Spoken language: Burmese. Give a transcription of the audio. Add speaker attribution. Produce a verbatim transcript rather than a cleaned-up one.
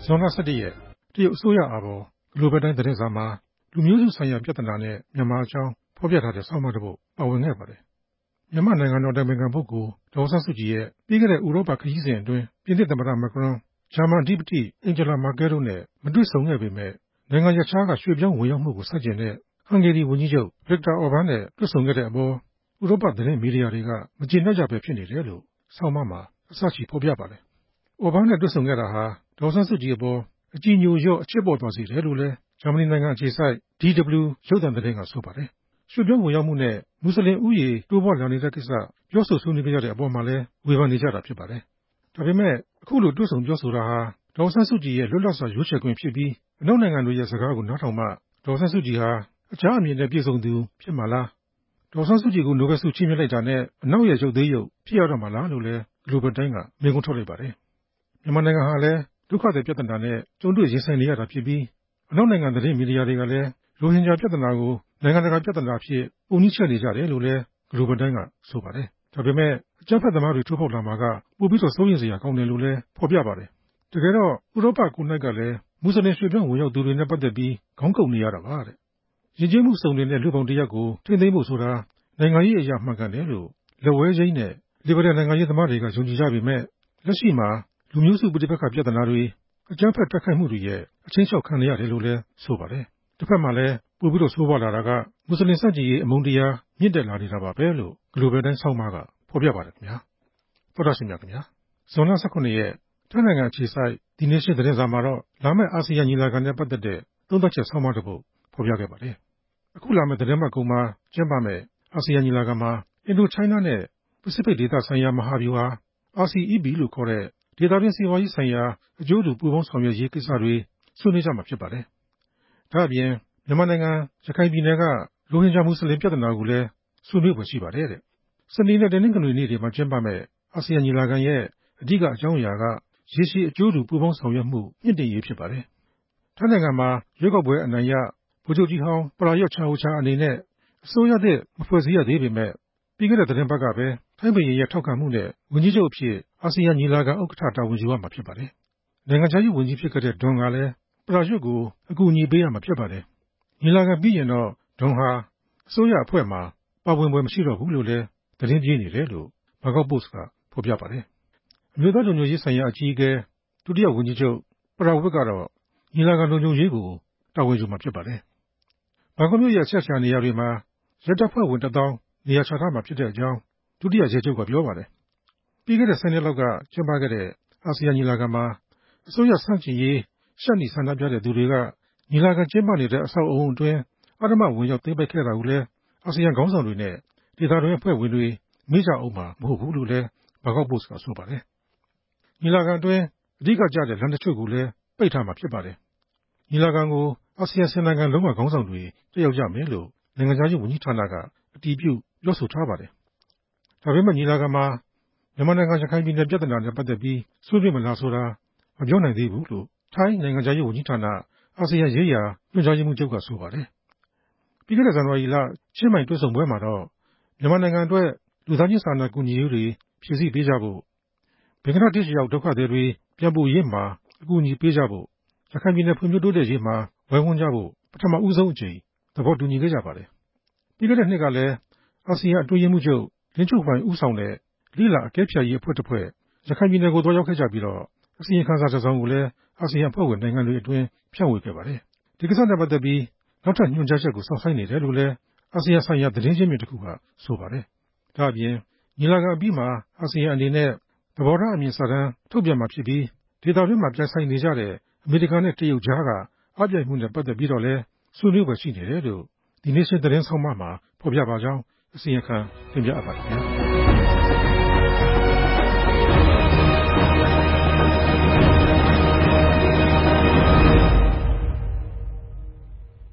Speaker 1: ဇွန်လ ၁၁ ရက်တရုတ်အစိုးရအာဘော်ဂလိုဘယ်တိုင်းသတင်းစာမှာလူမျိုးစုဆိုင်ရာပြဿနာနဲ့မြန်မာအကြောင်းဖော်ပြထားတဲ့ဆောင်းပါးတစ်ပုဒ်ပါဝင်ခဲ့ပါတယ်။မြန်မာနိုင်ငံတော်တိုင်ပင်ခံပုဂ္ဂိုလ်ဒေါ်အောင်ဆန်းစုကြည်ရဲ့ပြီးခဲ့တဲ့ဥရောပခရီးစဉ်အတွင်းပြင်သစ်သမ္မတမက်ခရွန်ဂျာမန်အဓိပတိအင်ဂျလာမာကဲတို့နဲ့မတွေ့ဆုံခဲ့ပေမဲ့နိုင်ငံရပ်ခြားကရွှေ့ပြောင်းဝင်ရောက်မှုကိုဆန့်ကျင်တဲ့ဟန်ဂေရီဝန်ကြီးချုပ်ဗစ်တာအော်ဘန်းနဲ့တွေ့ဆုံခဲ့တဲ့အပေါ်ဥရောပသတင်းမီဒီယာတွေကမကျေနပ်ကြပဲဖြစ်နေတယ်လို့ဆောင်းပါးမှာအစရှိဖော်ပြပါတယ်။အော်ဘန်းနဲ့တွေ့ဆုံခဲ့တာဟာဒေါ်အောင်ဆန်းစုကြည်အပေါ်အကြည်ညိုလျော့အချစ်ပေါ်သွားစေတယ်လို့လည်းဂျာမနီနိုင်ငံအခြေစိုက် ဒီ ဒဘလျူ ရုပ်သံသတင်းကဆိုပါတယ်။ရွှေ့ပြောင်းဝင်ရောက်မှုနဲ့မွတ်စလင်ဦးရေတိုးပွားလာနေတဲ့ကိစ္စပြောဆိုဆွေးနွေးကြတဲ့အပေါ်မှာလည်းဝေဖန်နေကြတာဖြစ်ပါတယ်။ဒါပေမဲ့အခုလိုတွေ့ဆုံပြောဆိုတာဟာဒေါ်အောင်ဆန်းစုကြည်ရဲ့လွတ်လပ်စွာရွေးချယ်ခွင့်ဖြစ်ပြီးအနောက်နိုင်ငံတွေရဲ့စကားကိုနားထောင်မှဒေါ်အောင်ဆန်းစုကြည်ဟာအခြားအမြင်နဲ့ပြည့်စုံသူဖြစ်မှာလားဒေါ်အောင်ဆန်းစုကြည်ကိုနိုဘယ်ဆုချီးမြှင့်လိုက်တာနဲ့အနောက်ရဲ့ရုပ်သေးရုပ်ဖြစ်ရတော့မှာလားလို့လည်းဂလိုဘယ်တိုင်းကမေးခွန်းထုတ်လိုက်ပါတယ်။မြန်မာနိုင်ငံဟာလည်းဒုက္ခသည်ပြဿနာနဲ့ကြုံတွေ့ရင်ဆိုင်နေရတာဖြစ်ပြီးအနောက်နိုင်ငံသတင်းမီဒီယာတွေကလည်းရိုဟင်ဂျာပြဿနာကိုနိုင်ငံတကာပြဿနာအဖြစ်ပုံကြီးချဲ့နေကြတယ်လို့လည်းဂလိုဘယ်တိုင်းကဆိုပါတယ်။ဒါပေမဲ့အကြမ်းဖက်သမားတွေထိုးဖောက်လာမှာကပိုပြီးတော့စိုးရိမ်စရာကောင်းတယ်လို့လည်းဖော်ပြပါတယ်။တကယ်တော့ဥရောပကိုယ်၌ကလည်းမွတ်စလင်ရွှေ့ပြောင်းဝင်ရောက်သူတွေနဲ့ပတ်သက်ပြီးခေါင်းကုပ်နေရတာပါတဲ့။ယဉ်ကျေးမှုစုံလင်တဲ့လူ့ဘောင်တစ်ရပ်ကိုထိန်းသိမ်းဖို့ဆိုတာနိုင်ငံရေးအရာမှန်ကန်တယ်လို့လက်ဝဲရိန်းနဲ့လစ်ဘရယ်နိုင်ငံရေးသမားတွေကယုံကြည်ကြပေမဲ့လက်ရှိမှာလူမျိုးစုပဋိပက္ခပြဿနာတွေအကြမ်းဖက်တိုက်ခိုက်မှုတွေရဲ့အချင်းချောက်ခံနေရတယ်လို့လည်းဆိုပါတယ်။တစ်ဖက်မှာလည်းပိုပြီးတော့ဆိုးဝါးလာတာကမွတ်စလင်စန့်ကျင်ရေးအမုန်းတရားမြင့်တက်လာနေတာပါပဲလို့ဂလိုဘယ်တိုင်းဆောင်းပါးကဖော်ပြပါတယ်ခင်ဗျာ။သောတာရှင်များခင်ဗျာဇွန်လ ၁၇ ရက်ထိုင်းနိုင်ငံအခြေစိုက်ဒီနေရှင်သတင်းစာမှာတော့လာမယ့်အာဆီယံညီလာခံနဲ့ပတ်သက်တဲ့သုံးသပ်ချက်ဆောင်းပါးတစ်ပုဒ်ဖော်ပြခဲ့ပါတယ်။အခုလာမယ့်သတင်းပတ်ကုန်မှာကျင်းပမယ့်အာဆီယံညီလာခံမှာအင်ဒိုချိုင်းနားနဲ့ပစိဖိတ်ဒေသဆိုင်ရာမဟာဗျူဟာ အာစီ အီ ပီ လို့ခေါ်တဲ့ဒေသတွင်းစီးပွားရေးဆိုင်ရာအကျိုးတူပူးပေါင်းဆောင်ရွက်ရေးကိစ္စတွေဆွေးနွေးကြမှာဖြစ်ပါတယ်။ဒါ့အပြင်မြန်မာနိုင်ငံရခိုင်ပြည်နယ်ကရိုဟင်ဂျာမွတ်စလင်ပြဿနာကိုလည်းဆွေးနွေးဖို့ရှိပါတယ်တဲ့။စနေနဲ့တနင်္ဂနွေနေ့တွေမှာကျင်းပမယ့်အာဆီယံညီလာခံရဲ့အဓိကအကြောင်းအရာကရေရှည်အကျိုးတူပူးပေါင်းဆောင်ရွက်မှုမြင့်တင်ရေးဖြစ်ပါတယ်။ထိုင်းနိုင်ငံမှာရွေးကောက်ပွဲအနိုင်ရဗိုလ်ချုပ်ကြီးဟောင်းပရာရွတ်ချန်အိုချာအနေနဲ့အစိုးရသစ်မဖွဲ့စည်းရသေးပေမဲ့ပြီးခဲ့တဲ့သတင်းပတ်ကပဲထိုင်းဘုရင်ရဲ့ထောက်ခံမှုနဲ့ဝန်ကြီးချုပ်အဖြစ်အာဆီယံညီလာခံဥက္ကဋ္ဌတာဝန်ယူရမှာဖြစ်ပါတယ်။နိုင်ငံခြားရေးဝန်ကြီးဖြစ်ခဲ့တဲ့ဒွန်ကလည်းပရာရွတ်ကိုအကူအညီပေးရမှာဖြစ်ပါတယ်။ညီလာခံပြီးရင်တော့ဒွန်ဟာအစိုးရအဖွဲ့မှာပါဝင်ပွဲမရှိတော့ဘူးလို့လည်းသတင်းပြေးနေတယ်လို့ဘန်ကောက်ပို့စ်ကဖော်ပြပါတယ်။အမျိုးသားလုံခြုံရေးဆိုင်ရာအကြီးအကဲဒုတိယဝန်ကြီးချုပ်ပရာဝတ်ကတော့ညီလာခံလုံခြုံရေးကိုတာဝန်ယူမှာဖြစ်ပါတယ်။ဘန်ကောက်မြို့ရဲ့ဆက်ဆံနေရာတွေမှာရဲတပ်ဖွဲ့ဝင်တစ်သောင်းနေရာချထားမှာဖြစ်တဲ့အကြောင်းဒုတိယရဲချုပ်ကပြောပါတယ်။ပြီးခဲ့တဲ့ဆယ်နှစ်လောက်ကကျင်းပခဲ့တဲ့အာဆီယံညီလာခံမှာအစိုးရဆန့်ကျင်ရေးရှက်နီဆန္ဒပြတဲ့သူတွေကညီလာခံကျင်းပနေတဲ့အဆောက်အအုံအတွင်းအဓမ္မဝင်ရောက်သိမ်းပိုက်ခဲ့တာကိုလည်းအာဆီယံခေါင်းဆောင်တွေနဲ့ဒေသတွင်းအဖွဲ့ဝင်တွေမေ့ကြအောင်မှာမဟုတ်ဘူးလို့လည်းဘန်ကောက်ပို့စ်ကဆိုပါတယ်။ညီလာခံအတွင်းအဓိကကျတဲ့လမ်းတချို့ကိုလည်းပိတ်ထားမှာဖြစ်ပါတယ်။ညီလာခံကိုအာဆီယံဆယ်နိုင်ငံလုံးကခေါင်းဆောင်တွေတက်ရောက်ကြမယ်လို့နိုင်ငံခြားရေးဝန်ကြီးဌာနကအတည်ပြုပြောဆိုထားပါတယ်။ဒါပေမဲ့ညီလာခံမှာမြန်မာနိုင်ငံရခိုင်ပြည်နယ်ပြဿနာနဲ့ပတ်သက်ပြီးဆွေးနွေးမလားဆိုတာမပြောနိုင်သေးဘူးလို့ထိုင်းနိုင်ငံခြားရေးဝန်ကြီးဌာနအာဆီယံရေးရာညွှန်ကြားရေးမှူးချုပ်ကဆိုပါတယ်။ပြီးခဲ့တဲ့ဇန်နဝါရီလချင်းမိုင်တွေ့ဆုံပွဲမှာတော့မြန်မာနိုင်ငံအတွက်လူသားချင်းစာနာကူညီရေးတွေဖြည့်ဆည်းပေးကြဖို့ဘင်္ဂလားဒေ့ရှ်ရောက်ဒုက္ခသည်တွေပြန်ပို့ရေးမှာအကူအညီပေးကြဖို့ရခိုင်ပြည်နယ်ဖွံ့ဖြိုးတိုးတက်ရေးမှာဝိုင်းဝန်းကြဖို့ပထမဦးဆုံးအကြိမ်သဘောတူညီခဲ့ကြပါတယ်။ပြီးခဲ့တဲ့နှစ်ကလည်းအာဆီယံအတွင်းရေးမှူးချုပ်လင်းချုံဖိုင်ဦးဆောင်တဲ့လိလာအကဲဖြတ်ရေးအဖွဲ့တစ်ဖွဲ့ရခိုင်ပြည်နယ်ကိုသွားရောက်ခဲ့ကြပြီးတော့အစီရင်ခံစာတစ်စောင်ကိုလည်းအာဆီယံအဖွဲ့ဝင်နိုင်ငံတွေအတွင်းဖြန့်ဝေခဲ့ပါတယ်။ဒီကိစ္စနဲ့ပတ်သက်ပြီးနောက်ထပ်ညွှန်ကြားချက်ကိုစောင့်ဆိုင်းနေတယ်လို့လည်းအာဆီယံဆိုင်ရာသတင်းရင်းမြစ်တစ်ခုကဆိုပါတယ်။ဒါ့အပြင်ညီလာခံအပြီးမှာအာဆီယံအနေနဲ့သဘောထားအမြင်စာတမ်းထုတ်ပြန်မှာဖြစ်ပြီးဒေသတွင်းမှာပြိုင်ဆိုင်နေကြတဲ့အမေရိကန်နဲ့တရုတ်ကြားကအပြိုင်မှုနဲ့ပတ်သက်ပြီးတော့လည်းဆွေးနွေးပွဲရှိနေတယ်လို့ဒီနေ့ရှင်သတင်းဆောင်မမှာဖော်ပြပါကြောင်းအစီရင်ခံတင်ပြအပ်ပါတယ်ခင်ဗျာ